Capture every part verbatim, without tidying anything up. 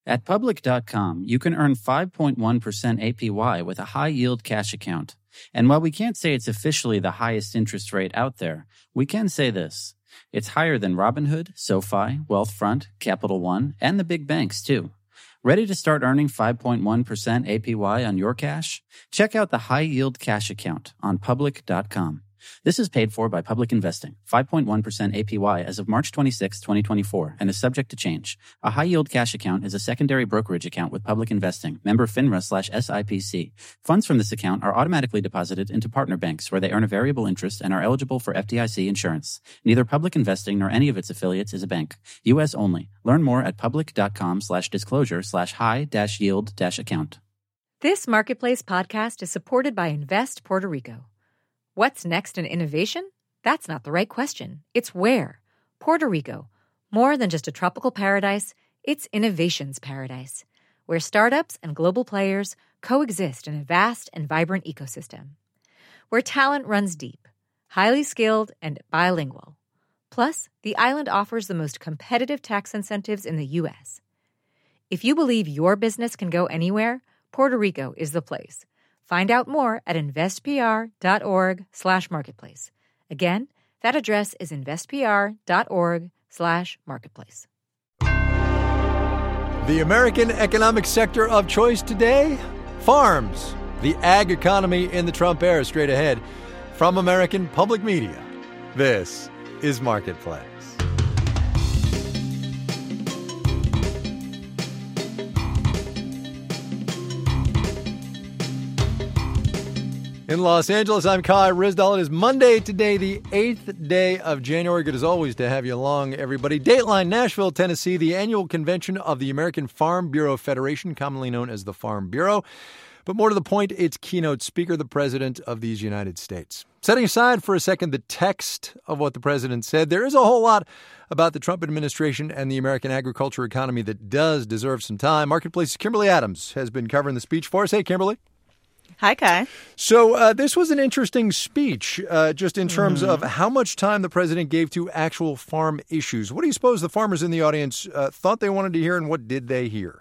At Public dot com, you can earn five point one percent A P Y with a high-yield cash account. And while we can't say it's officially the highest interest rate out there, we can say this. It's higher than Robinhood, SoFi, Wealthfront, Capital One, and the big banks, too. Ready to start earning five point one percent A P Y on your cash? Check out the high-yield cash account on Public dot com. This is paid for by Public Investing, five point one percent A P Y as of March twenty-sixth, twenty twenty-four, and is subject to change. A high-yield cash account is a secondary brokerage account with Public Investing, member FINRA slash S I P C. Funds from this account are automatically deposited into partner banks where they earn a variable interest and are eligible for F D I C insurance. Neither Public Investing nor any of its affiliates is a bank. U S only. Learn more at Public dot com slash disclosure slash high dash yield dash account. This Marketplace podcast is supported by Invest Puerto Rico. What's next in innovation? That's not the right question. It's where. Puerto Rico. More than just a tropical paradise, it's innovation's paradise, where startups and global players coexist in a vast and vibrant ecosystem. Where talent runs deep, highly skilled, and bilingual. Plus, the island offers the most competitive tax incentives in the U S. If you believe your business can go anywhere, Puerto Rico is the place. Find out more at investpr.org slash marketplace. Again, that address is investpr.org slash marketplace. The American economic sector of choice today? Farms. The ag economy in the Trump era. Straight ahead from American Public Media. This is Marketplace. In Los Angeles, I'm Kai Ryssdal. It is Monday today, the eighth day of January. Good as always to have you along, everybody. Dateline, Nashville, Tennessee, the annual convention of the American Farm Bureau Federation, commonly known as the Farm Bureau. But more to the point, its keynote speaker, the President of these United States. Setting aside for a second the text of what the President said, there is a whole lot about the Trump administration and the American agriculture economy that does deserve some time. Marketplace's Kimberly Adams has been covering the speech for us. Hey, Kimberly. Hi, Kai. So uh, this was an interesting speech, uh, just in terms mm-hmm. of how much time the president gave to actual farm issues. What do you suppose the farmers in the audience uh, thought they wanted to hear, and what did they hear?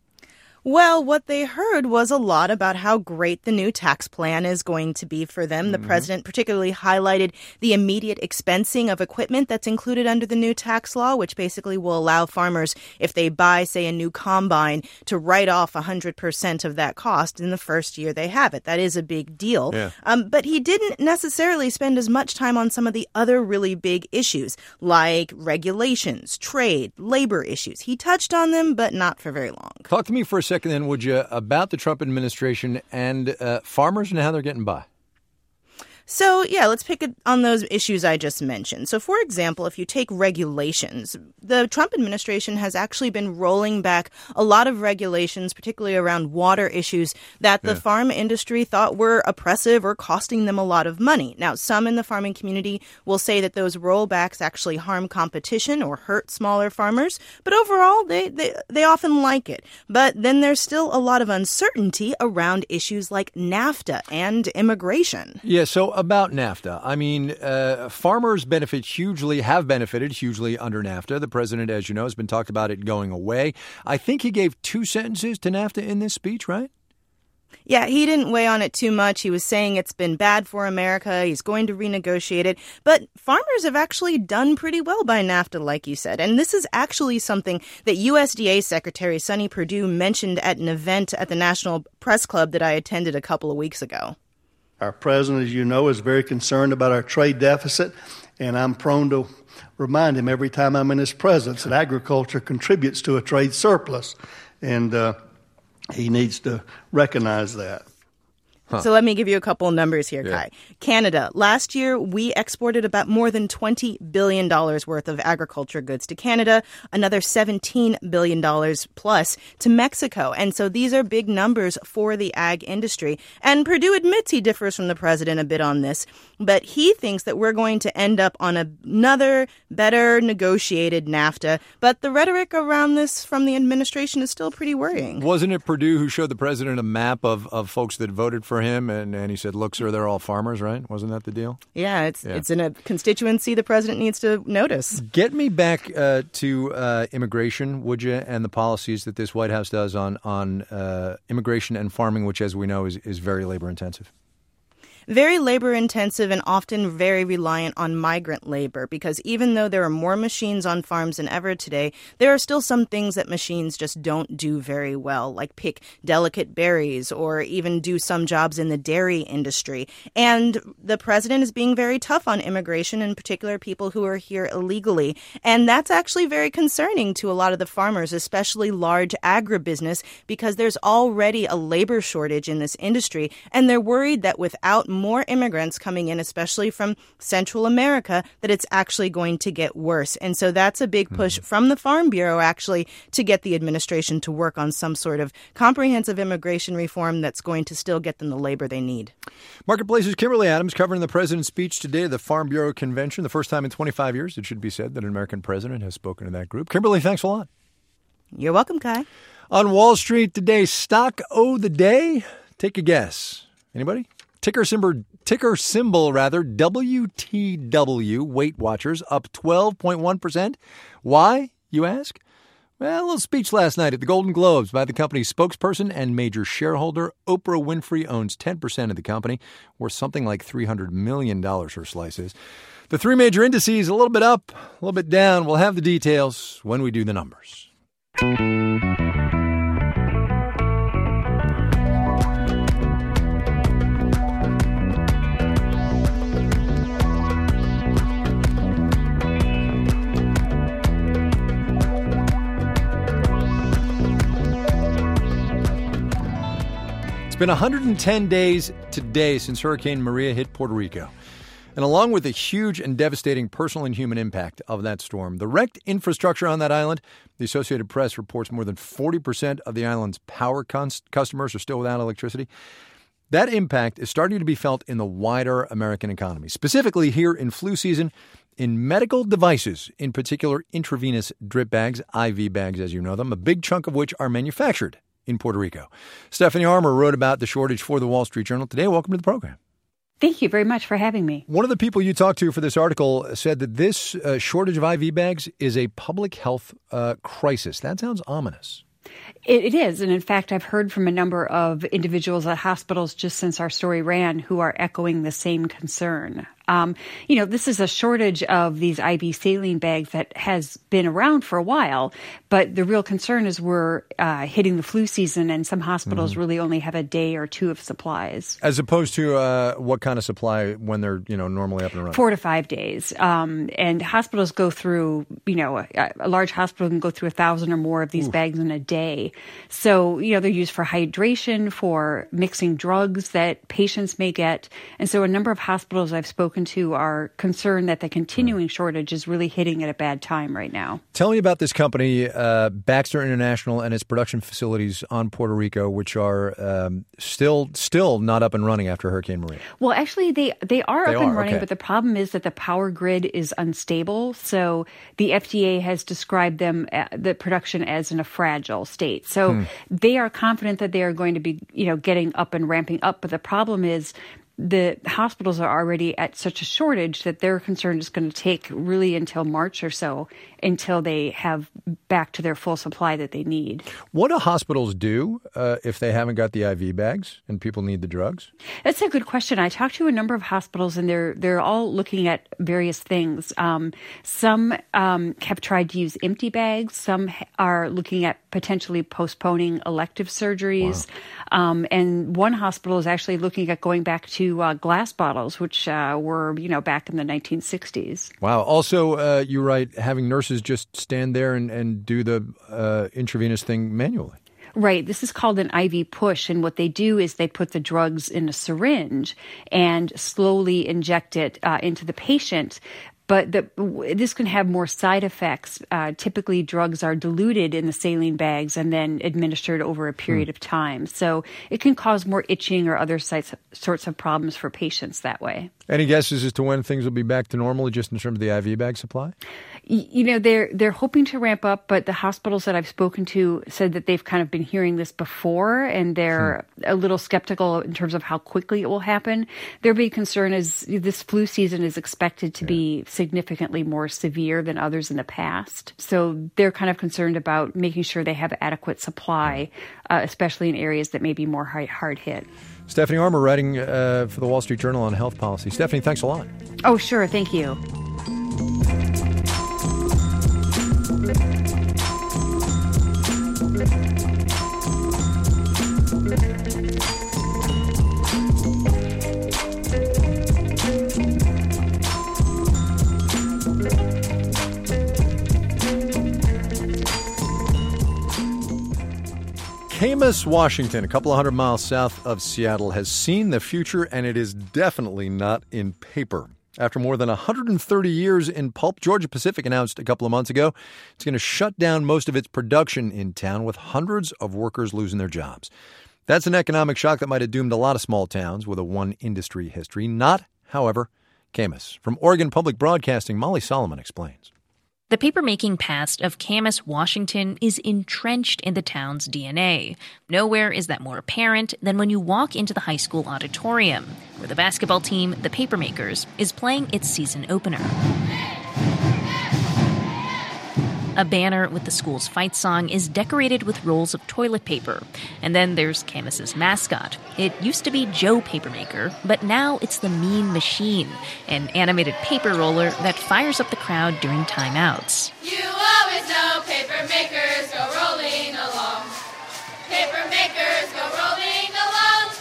Well, what they heard was a lot about how great the new tax plan is going to be for them. Mm-hmm. The president particularly highlighted the immediate expensing of equipment that's included under the new tax law, which basically will allow farmers, if they buy, say, a new combine, to write off one hundred percent of that cost in the first year they have it. That is a big deal. Yeah. Um, but he didn't necessarily spend as much time on some of the other really big issues, like regulations, trade, labor issues. He touched on them, but not for very long. Talk to me for a second then, would you, about the Trump administration and uh, farmers and how they're getting by. So, yeah, let's pick it on those issues I just mentioned. So, for example, if you take regulations, the Trump administration has actually been rolling back a lot of regulations, particularly around water issues that the yeah. farm industry thought were oppressive or costing them a lot of money. Now, some in the farming community will say that those rollbacks actually harm competition or hurt smaller farmers, but overall, they, they, they often like it. But then there's still a lot of uncertainty around issues like NAFTA and immigration. Yeah, so about NAFTA. I mean, uh, farmers benefit hugely, have benefited hugely under NAFTA. The president, as you know, has been talked about it going away. I think he gave two sentences to NAFTA in this speech, right? Yeah, he didn't weigh on it too much. He was saying it's been bad for America. He's going to renegotiate it. But farmers have actually done pretty well by NAFTA, like you said. And this is actually something that U S D A Secretary Sonny Perdue mentioned at an event at the National Press Club that I attended a couple of weeks ago. Our president, as you know, is very concerned about our trade deficit, and I'm prone to remind him every time I'm in his presence that agriculture contributes to a trade surplus, and uh, he needs to recognize that. Huh. So let me give you a couple of numbers here, yeah. Kai. Canada, last year, we exported about more than twenty billion dollars worth of agriculture goods to Canada, another seventeen billion dollars plus to Mexico. And so these are big numbers for the ag industry. And Perdue admits he differs from the president a bit on this, but he thinks that we're going to end up on another, better negotiated NAFTA. But the rhetoric around this from the administration is still pretty worrying. Wasn't it Perdue who showed the president a map of, of folks that voted for for him, and, and he said, look, sir, they're all farmers, right? Wasn't that the deal? Yeah, it's Yeah. it's in a constituency the president needs to notice. Get me back uh, to uh, immigration, would you, and the policies that this White House does on, on uh, immigration and farming, which, as we know, is, is very labor-intensive. Very labor-intensive and often very reliant on migrant labor, because even though there are more machines on farms than ever today, there are still some things that machines just don't do very well, like pick delicate berries or even do some jobs in the dairy industry. And the president is being very tough on immigration, in particular people who are here illegally. And that's actually very concerning to a lot of the farmers, especially large agribusiness, because there's already a labor shortage in this industry. And they're worried that without more immigrants coming in, especially from Central America, that it's actually going to get worse. And so that's a big push mm-hmm. from the Farm Bureau, actually, to get the administration to work on some sort of comprehensive immigration reform that's going to still get them the labor they need. Marketplace's Kimberly Adams covering the president's speech today at the Farm Bureau Convention. The first time in twenty-five years, it should be said, that an American president has spoken to that group. Kimberly, thanks a lot. You're welcome, Kai. On Wall Street today, stock o' the day. Take a guess. Anybody? Ticker symbol, ticker symbol rather, W T W, Weight Watchers, up twelve point one percent. Why, you ask? Well, a little speech last night at the Golden Globes by the company's spokesperson and major shareholder. Oprah Winfrey owns ten percent of the company, worth something like three hundred million dollars her slice is. The three major indices, a little bit up, a little bit down. We'll have the details when we do the numbers. It's been one hundred ten days today since Hurricane Maria hit Puerto Rico. And along with the huge and devastating personal and human impact of that storm, the wrecked infrastructure on that island, the Associated Press reports more than forty percent of the island's power cons- customers are still without electricity. That impact is starting to be felt in the wider American economy, specifically here in flu season, in medical devices, in particular intravenous drip bags, I V bags as you know them, a big chunk of which are manufactured in Puerto Rico. Stephanie Armour wrote about the shortage for the Wall Street Journal today. Welcome to the program. Thank you very much for having me. One of the people you talked to for this article said that this uh, shortage of I V bags is a public health uh, crisis. That sounds ominous. It, it is. And in fact, I've heard from a number of individuals at hospitals just since our story ran who are echoing the same concern. Um, you know, this is a shortage of these I V saline bags that has been around for a while, but the real concern is we're uh, hitting the flu season and some hospitals mm-hmm. really only have a day or two of supplies. As opposed to uh, what kind of supply when they're, you know, normally up and running? Four to five days. Um, and hospitals go through, you know, a, a large hospital can go through a thousand or more of these Oof. bags in a day. So, you know, they're used for hydration, for mixing drugs that patients may get. And so a number of hospitals I've spoken to are concerned that the continuing shortage is really hitting at a bad time right now. Tell me about this company, uh, Baxter International, and its production facilities on Puerto Rico, which are um, still still not up and running after Hurricane Maria. Well, actually, they, they are they up are, and running, okay. but the problem is that the power grid is unstable. So the F D A has described them, uh, the production as in a fragile state. So hmm. they are confident that they are going to be, you know, getting up and ramping up. But the problem is the hospitals are already at such a shortage that they're concerned it's going to take really until March or so until they have back to their full supply that they need. What do hospitals do uh, if they haven't got the I V bags and people need the drugs? That's a good question. I talked to a number of hospitals, and they're they're all looking at various things. Um, some um, have tried to use empty bags. Some are looking at potentially postponing elective surgeries. Wow. Um, and one hospital is actually looking at going back to uh, glass bottles, which uh, were, you know, back in the nineteen sixties. Wow. Also, uh, you write having nurses just stand there and, and do the uh, intravenous thing manually. Right. This is called an I V push. And what they do is they put the drugs in a syringe and slowly inject it uh, into the patient. But the, this can have more side effects. Uh, typically, drugs are diluted in the saline bags and then administered over a period hmm. of time. So it can cause more itching or other sites, sorts of problems for patients that way. Any guesses as to when things will be back to normal, just in terms of the I V bag supply? you know, they're they're hoping to ramp up, but the hospitals that I've spoken to said that they've kind of been hearing this before, and they're hmm. a little skeptical in terms of how quickly it will happen. Their big concern is this flu season is expected to yeah. be significantly more severe than others in the past. So they're kind of concerned about making sure they have adequate supply, uh, especially in areas that may be more hard, hard hit. Stephanie Armour writing uh, for the Wall Street Journal on health policy. Stephanie, thanks a lot. Oh, sure. Thank you. Camas, Washington, a couple of hundred miles south of Seattle, has seen the future, and it is definitely not in paper. After more than one hundred thirty years in pulp, Georgia-Pacific announced a couple of months ago it's going to shut down most of its production in town, with hundreds of workers losing their jobs. That's an economic shock that might have doomed a lot of small towns with a one-industry history. Not, however, Camas. From Oregon Public Broadcasting, Molly Solomon explains. The papermaking past of Camas, Washington is entrenched in the town's D N A. Nowhere is that more apparent than when you walk into the high school auditorium, where the basketball team, the Papermakers, is playing its season opener. A banner with the school's fight song is decorated with rolls of toilet paper. And then there's Camas's mascot. It used to be Joe Papermaker, but now it's the Mean Machine, an animated paper roller that fires up the crowd during timeouts. You always know Papermakers go rolling along. Papermakers go rolling along.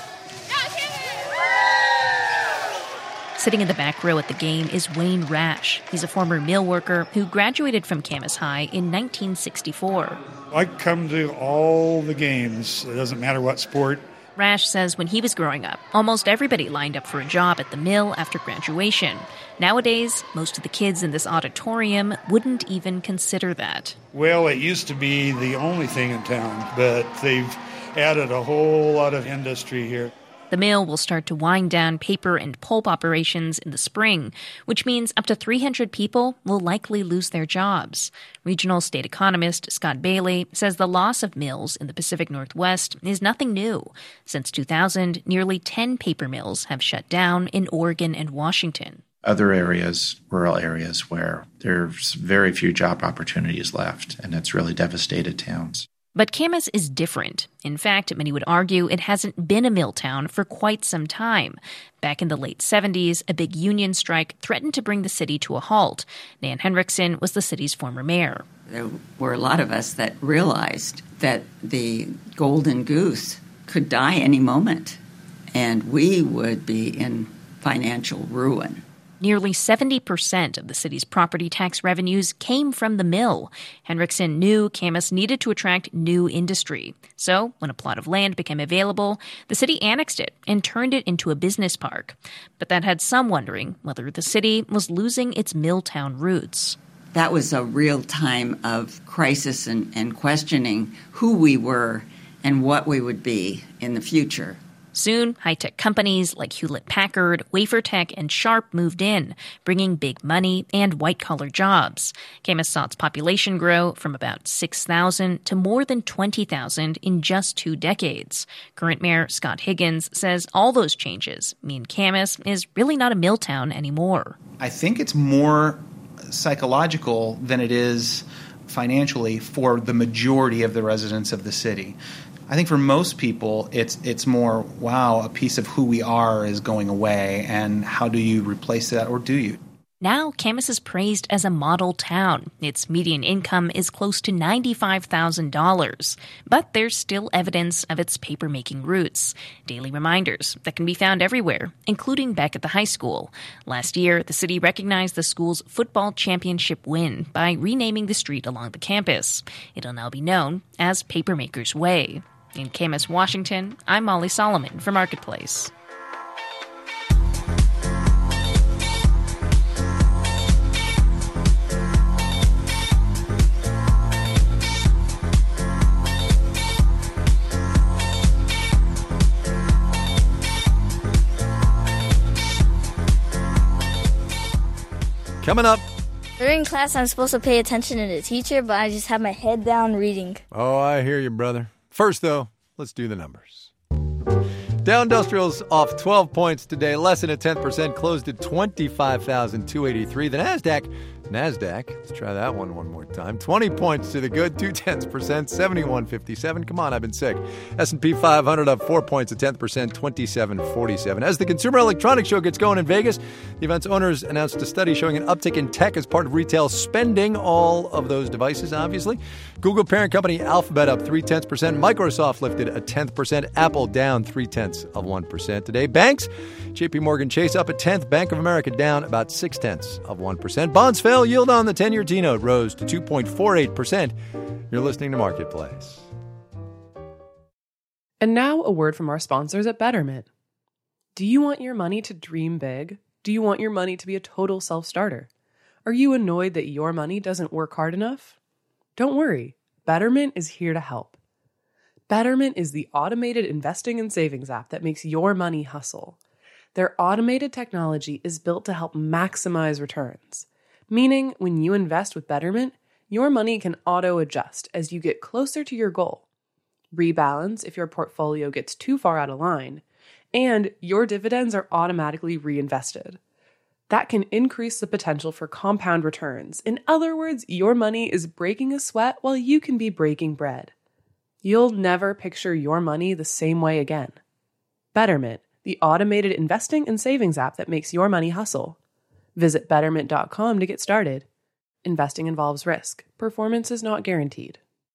Sitting in the back row at the game is Wayne Rash. He's a former mill worker who graduated from Camas High in nineteen sixty-four. I come to all the games. It doesn't matter what sport. Rash says when he was growing up, almost everybody lined up for a job at the mill after graduation. Nowadays, most of the kids in this auditorium wouldn't even consider that. Well, it used to be the only thing in town, but they've added a whole lot of industry here. The mill will start to wind down paper and pulp operations in the spring, which means up to three hundred people will likely lose their jobs. Regional state economist Scott Bailey says the loss of mills in the Pacific Northwest is nothing new. Since two thousand, nearly ten paper mills have shut down in Oregon and Washington. Other areas, rural areas, where there's very few job opportunities left, and it's really devastated towns. But Camas is different. In fact, many would argue it hasn't been a mill town for quite some time. Back in the late seventies, a big union strike threatened to bring the city to a halt. Nan Henriksen was the city's former mayor. There were a lot of us that realized that the golden goose could die any moment, and we would be in financial ruin. Nearly seventy percent of the city's property tax revenues came from the mill. Henriksen knew Camas needed to attract new industry. So, when a plot of land became available, the city annexed it and turned it into a business park. But that had some wondering whether the city was losing its mill town roots. That was a real time of crisis and, and questioning who we were and what we would be in the future. Soon, high-tech companies like Hewlett-Packard, Wafertech, and Sharp moved in, bringing big money and white-collar jobs. Camas saw its population grow from about six thousand to more than twenty thousand in just two decades. Current Mayor Scott Higgins says all those changes mean Camas is really not a mill town anymore. I think it's more psychological than it is financially for the majority of the residents of the city. I think for most people, it's it's more, wow, a piece of who we are is going away, and how do you replace that, or do you? Now, Camas is praised as a model town. Its median income is close to ninety-five thousand dollars. But there's still evidence of its paper-making roots. Daily reminders that can be found everywhere, including back at the high school. Last year, the city recognized the school's football championship win by renaming the street along the campus. It'll now be known as Papermakers Way. In Camas, Washington, I'm Molly Solomon for Marketplace. Coming up, During class, I'm supposed to pay attention to the teacher, but I just have my head down reading. Oh, I hear you, brother. First, though, let's do the numbers. Dow Industrials off twelve points today, less than a tenth percent, closed at twenty-five thousand two hundred eighty-three. The NASDAQ, NASDAQ, let's try that one one more time. twenty points to the good, two tenths percent, seventy-one fifty-seven. Come on, I've been sick. S and P five hundred up four points, a tenth percent, twenty-seven forty-seven. As the Consumer Electronics Show gets going in Vegas, the event's owners announced a study showing an uptick in tech as part of retail spending. All of those devices, obviously. Google parent company Alphabet up three tenths percent. Microsoft lifted a tenth percent. Apple down three tenths of one percent today. Banks, J P Morgan Chase up a tenth. Bank of America down about six tenths of one percent. Bonds fell. Yield on the ten-year T-note rose to two point four eight percent. You're listening to Marketplace. And now a word from our sponsors at Betterment. Do you want your money to dream big? Do you want your money to be a total self-starter? Are you annoyed that your money doesn't work hard enough? Don't worry. Betterment is here to help. Betterment is the automated investing and savings app that makes your money hustle. Their automated technology is built to help maximize returns. Meaning, when you invest with Betterment, your money can auto-adjust as you get closer to your goal, rebalance if your portfolio gets too far out of line, and your dividends are automatically reinvested. That can increase the potential for compound returns. In other words, your money is breaking a sweat while you can be breaking bread. You'll never picture your money the same way again. Betterment, the automated investing and savings app that makes your money hustle. Visit betterment dot com to get started. Investing involves risk. Performance is not guaranteed.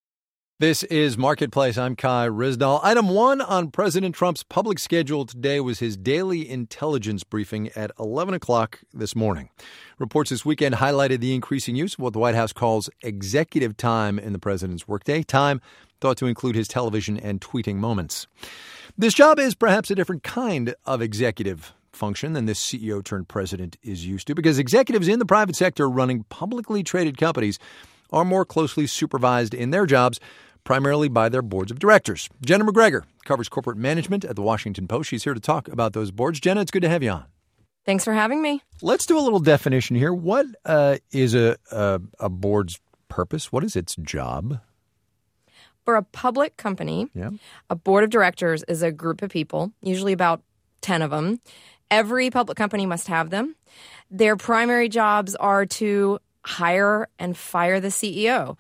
This is Marketplace. I'm Kai Ryssdal. Item one on President Trump's public schedule today was his daily intelligence briefing at eleven o'clock this morning. Reports this weekend highlighted the increasing use of what the White House calls executive time in the president's workday, time thought to include his television and tweeting moments. This job is perhaps a different kind of executive function than this C E O turned president is used to, because executives in the private sector running publicly traded companies are more closely supervised in their jobs, primarily by their boards of directors. Jenna McGregor covers corporate management at the Washington Post. She's here to talk about those boards. Jenna, it's good to have you on. Thanks for having me. Let's do a little definition here. What uh, is a, a, a board's purpose? What is its job? For a public company, yeah. a board of directors is a group of people, usually about ten of them. Every public company must have them. Their primary jobs are to hire and fire the C E O,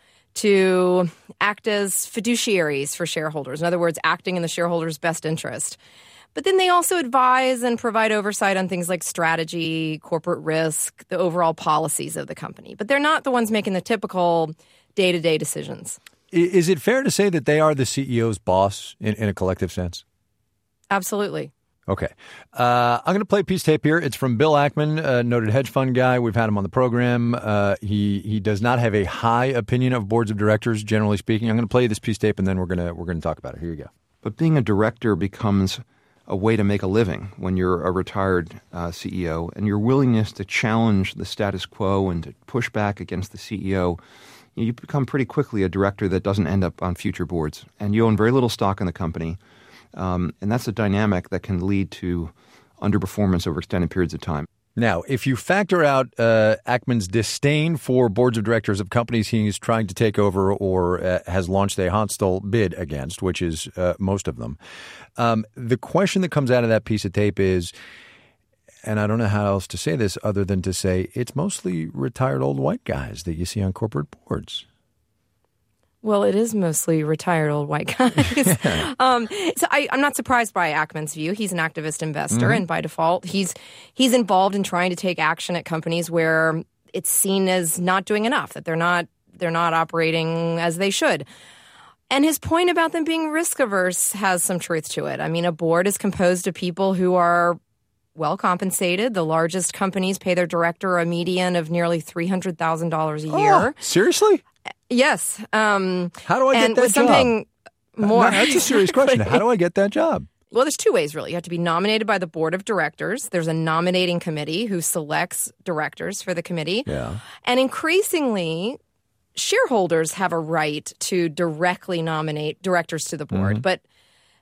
to act as fiduciaries for shareholders. In other words, acting in the shareholders' best interest. But then they also advise and provide oversight on things like strategy, corporate risk, the overall policies of the company. But they're not the ones making the typical day-to-day decisions. Is it fair to say that they are the C E O's boss in, in a collective sense? Absolutely. Okay. Uh, I'm going to play a piece of tape here. It's from Bill Ackman, a noted hedge fund guy. We've had him on the program. Uh, he he does not have a high opinion of boards of directors, generally speaking. I'm going to play this piece of tape, and then we're going to we're going to talk about it. Here you go. But being a director becomes a way to make a living when you're a retired uh, C E O, and your willingness to challenge the status quo and to push back against the C E O, you become pretty quickly a director that doesn't end up on future boards, and you own very little stock in the company. Um, and that's a dynamic that can lead to underperformance over extended periods of time. Now, if you factor out uh, Ackman's disdain for boards of directors of companies he's trying to take over or uh, has launched a hostile bid against, which is uh, most of them, um, the question that comes out of that piece of tape is, and I don't know how else to say this other than to say it's mostly retired old white guys that you see on corporate boards. Well, it is mostly retired old white guys. um, so I, I'm not surprised by Ackman's view. He's an activist investor, mm-hmm. and by default, he's he's involved in trying to take action at companies where it's seen as not doing enough, that they're not they're not operating as they should. And his point about them being risk averse has some truth to it. I mean, a board is composed of people who are well compensated. The largest companies pay their director a median of nearly three hundred thousand dollars a year. Oh, seriously? Yes. Um, How do I get and that with something job? More, no, that's a serious question. How do I get that job? Well, there's two ways, really. You have to be nominated by the board of directors. There's a nominating committee who selects directors for the committee. Yeah. And increasingly, shareholders have a right to directly nominate directors to the board. Mm-hmm. But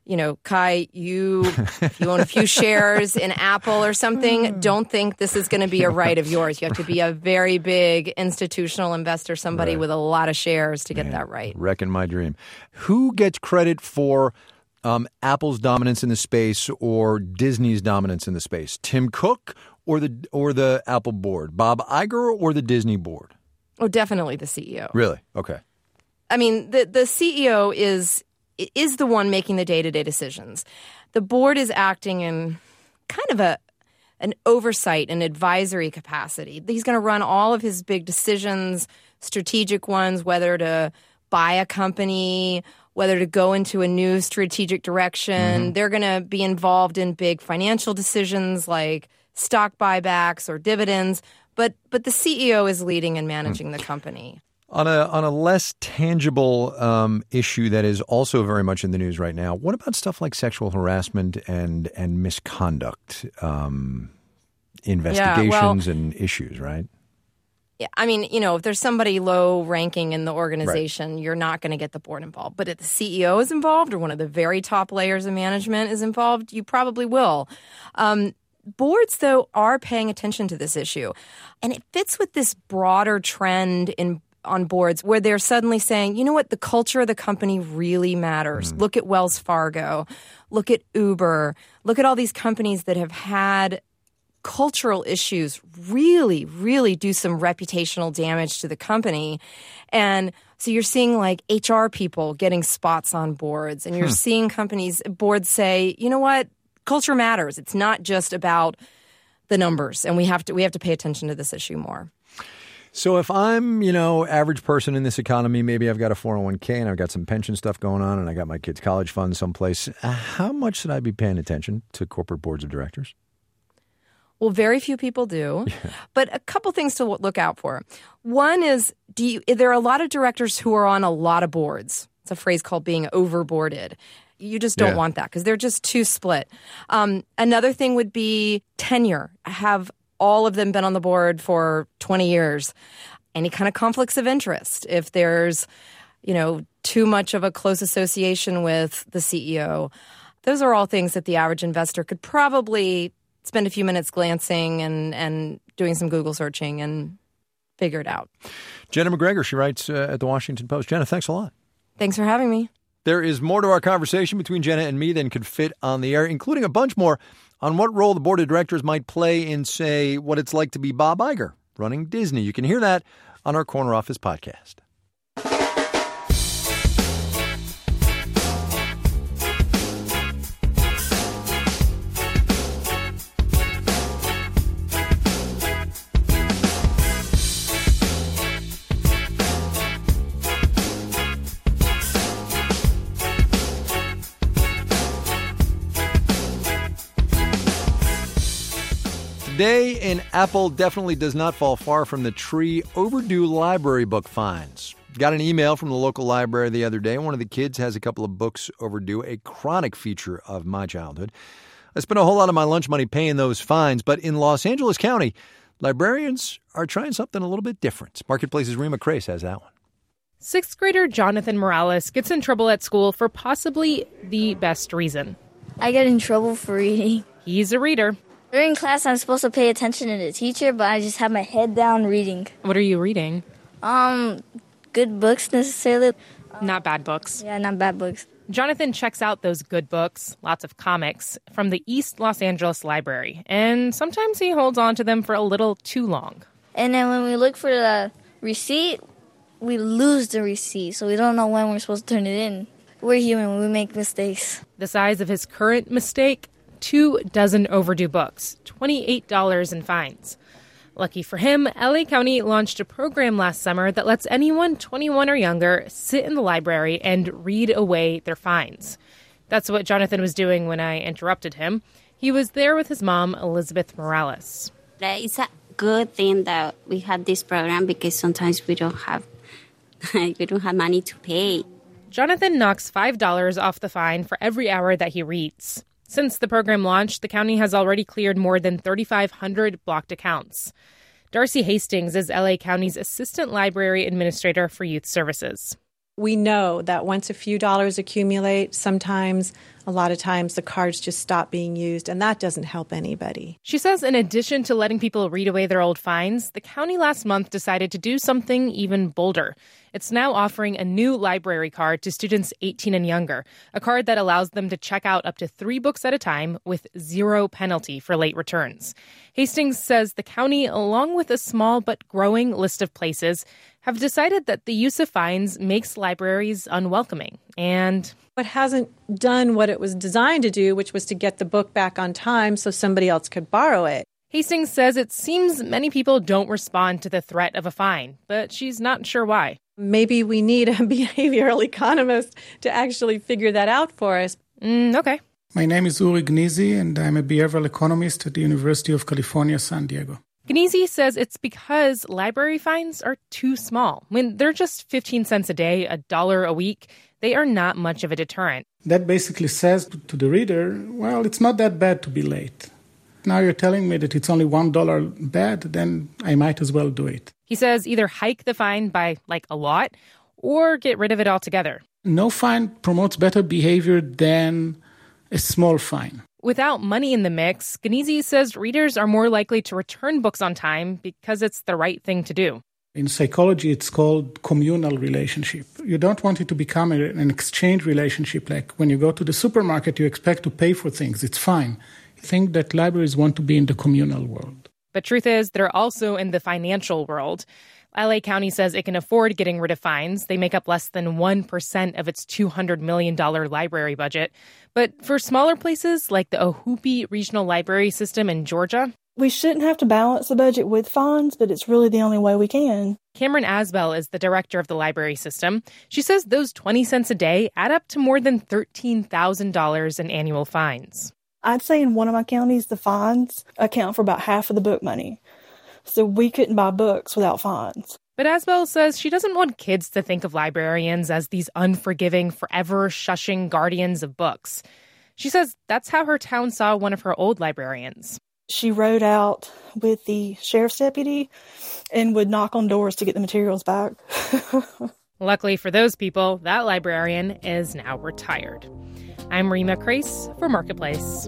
you know, Kai, you, if you own a few shares in Apple or something, don't think this is going to be a right of yours. You have to be a very big institutional investor, somebody Right. with a lot of shares to get Man, that right. Wrecking my dream. Who gets credit for um, Apple's dominance in the space or Disney's dominance in the space? Tim Cook or the or the Apple board? Bob Iger or the Disney board? Oh, definitely the C E O. Really? Okay. I mean, the, the C E O is is the one making the day-to-day decisions. The board is acting in kind of a an oversight and advisory capacity. He's going to run all of his big decisions, strategic ones, whether to buy a company, whether to go into a new strategic direction. Mm-hmm. They're going to be involved in big financial decisions like stock buybacks or dividends. But but the C E O is leading and managing mm. the company. On a on a less tangible um, issue that is also very much in the news right now, what about stuff like sexual harassment and and misconduct um, investigations yeah, well, and issues, right? Yeah, I mean, you know, if there's somebody low ranking in the organization, right. you're not going to get the board involved. But if the C E O is involved or one of the very top layers of management is involved, you probably will. Um, boards, though, are paying attention to this issue. And it fits with this broader trend in on boards where they're suddenly saying, you know what, the culture of the company really matters. Mm. Look at Wells Fargo. Look at Uber. Look at all these companies that have had cultural issues really, really do some reputational damage to the company. And so you're seeing like H R people getting spots on boards, and you're hmm. seeing companies, boards say, you know what, culture matters. It's not just about the numbers, and we have to we have to pay attention to this issue more. So if I'm, you know, average person in this economy, maybe I've got a four oh one k and I've got some pension stuff going on and I got my kids' college fund someplace, how much should I be paying attention to corporate boards of directors? Well, very few people do, yeah. but a couple things to look out for. One is, do you, there are a lot of directors who are on a lot of boards. It's a phrase called being overboarded. You just don't yeah. want that because they're just too split. Um, another thing would be tenure. Have all of them been on the board for twenty years? Any kind of conflicts of interest? If there's, you know, too much of a close association with the C E O, those are all things that the average investor could probably spend a few minutes glancing and, and doing some Google searching and figure it out. Jenna McGregor, she writes uh, at the Washington Post. Jenna, thanks a lot. Thanks for having me. There is more to our conversation between Jenna and me than could fit on the air, including a bunch more on what role the board of directors might play in, say, what it's like to be Bob Iger running Disney. You can hear that on our Corner Office podcast. Today in Apple definitely does not fall far from the tree. Overdue library book fines. Got an email from the local library the other day. One of the kids has a couple of books overdue, a chronic feature of my childhood. I spent a whole lot of my lunch money paying those fines, but in Los Angeles County, librarians are trying something a little bit different. Marketplace's Rima Crace has that one. Sixth grader Jonathan Morales gets in trouble at school for possibly the best reason. I get in trouble for reading. He's a reader. During class, I'm supposed to pay attention to the teacher, but I just have my head down reading. What are you reading? Um, good books necessarily. Not bad books. Yeah, not bad books. Jonathan checks out those good books, lots of comics, from the East Los Angeles Library, and sometimes he holds on to them for a little too long. And then when we look for the receipt, we lose the receipt, so we don't know when we're supposed to turn it in. We're human, we make mistakes. The size of his current mistake? Two dozen overdue books, twenty-eight dollars in fines. Lucky for him, L A County launched a program last summer that lets anyone twenty-one or younger sit in the library and read away their fines. That's what Jonathan was doing when I interrupted him. He was there with his mom, Elizabeth Morales. It's a good thing that we have this program because sometimes we don't have we don't have money to pay. Jonathan knocks five dollars off the fine for every hour that he reads. Since the program launched, the county has already cleared more than thirty-five hundred blocked accounts. Darcy Hastings is L A County's Assistant Library Administrator for Youth Services. We know that once a few dollars accumulate, sometimes, a lot of times, the cards just stop being used, and that doesn't help anybody. She says in addition to letting people read away their old fines, the county last month decided to do something even bolder. It's now offering a new library card to students eighteen and younger, a card that allows them to check out up to three books at a time with zero penalty for late returns. Hastings says the county, along with a small but growing list of places, have decided that the use of fines makes libraries unwelcoming. And it hasn't done what it was designed to do, which was to get the book back on time so somebody else could borrow it. Hastings says it seems many people don't respond to the threat of a fine, but she's not sure why. Maybe we need a behavioral economist to actually figure that out for us. Mm, okay. My name is Uri Gnizi, and I'm a behavioral economist at the University of California, San Diego. Gnizi says it's because library fines are too small. When they're just fifteen cents a day, a dollar a week, they are not much of a deterrent. That basically says to the reader, well, it's not that bad to be late. Now you're telling me that it's only one dollar bad, then I might as well do it. He says either hike the fine by, like, a lot or get rid of it altogether. No fine promotes better behavior than a small fine. Without money in the mix, Gnizi says readers are more likely to return books on time because it's the right thing to do. In psychology, it's called communal relationship. You don't want it to become a, an exchange relationship. Like when you go to the supermarket, you expect to pay for things. It's fine. I think that libraries want to be in the communal world. But truth is, they're also in the financial world. L A County says it can afford getting rid of fines. They make up less than one percent of its two hundred million dollars library budget. But for smaller places like the Ohoopee Regional Library System in Georgia, we shouldn't have to balance the budget with fines, but it's really the only way we can. Cameron Asbell is the director of the library system. She says those twenty cents a day add up to more than thirteen thousand dollars in annual fines. I'd say in one of my counties, the fines account for about half of the book money. So we couldn't buy books without fines. But Asbell says she doesn't want kids to think of librarians as these unforgiving, forever shushing guardians of books. She says that's how her town saw one of her old librarians. She rode out with the sheriff's deputy and would knock on doors to get the materials back. Luckily for those people, that librarian is now retired. I'm Rima Crace for Marketplace.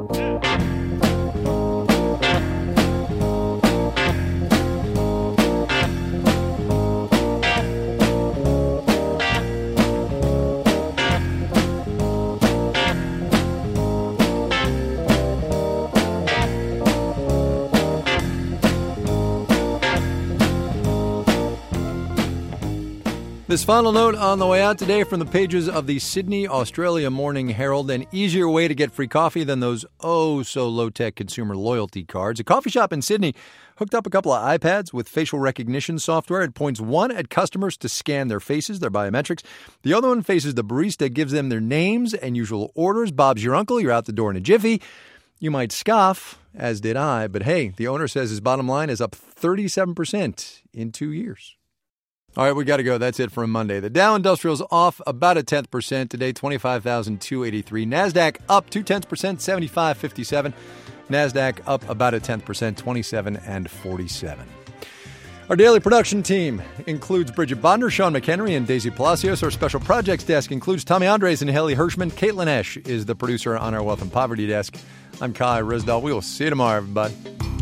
This final note on the way out today from the pages of the Sydney, Australia Morning Herald. An easier way to get free coffee than those oh-so-low-tech consumer loyalty cards. A coffee shop in Sydney hooked up a couple of iPads with facial recognition software. It points one at customers to scan their faces, their biometrics. The other one faces the barista, gives them their names and usual orders. Bob's your uncle. You're out the door in a jiffy. You might scoff, as did I, but hey, the owner says his bottom line is up thirty-seven percent in two years. All right, we got to go. That's it for a Monday. The Dow Industrial's off about a tenth percent today, twenty-five thousand two hundred eighty-three. NASDAQ up two tenths percent, seventy-five fifty-seven. NASDAQ up about a tenth percent, twenty-seven and forty-seven. Our daily production team includes Bridget Bodner, Sean McHenry, and Daisy Palacios. Our special projects desk includes Tommy Andres and Haley Hirschman. Caitlin Esch is the producer on our Wealth and Poverty desk. I'm Kai Risdall. We will see you tomorrow, everybody.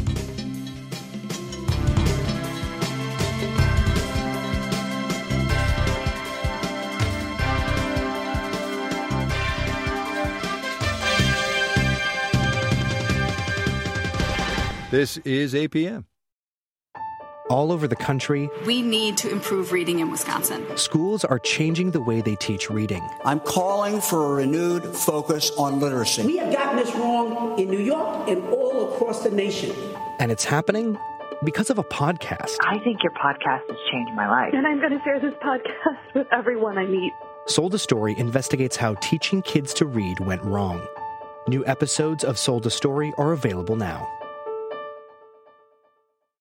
This is A P M. All over the country, we need to improve reading in Wisconsin. Schools are changing the way they teach reading. I'm calling for a renewed focus on literacy. We have gotten this wrong in New York and all across the nation. And it's happening because of a podcast. I think your podcast has changed my life. And I'm going to share this podcast with everyone I meet. Sold a Story investigates how teaching kids to read went wrong. New episodes of Sold a Story are available now.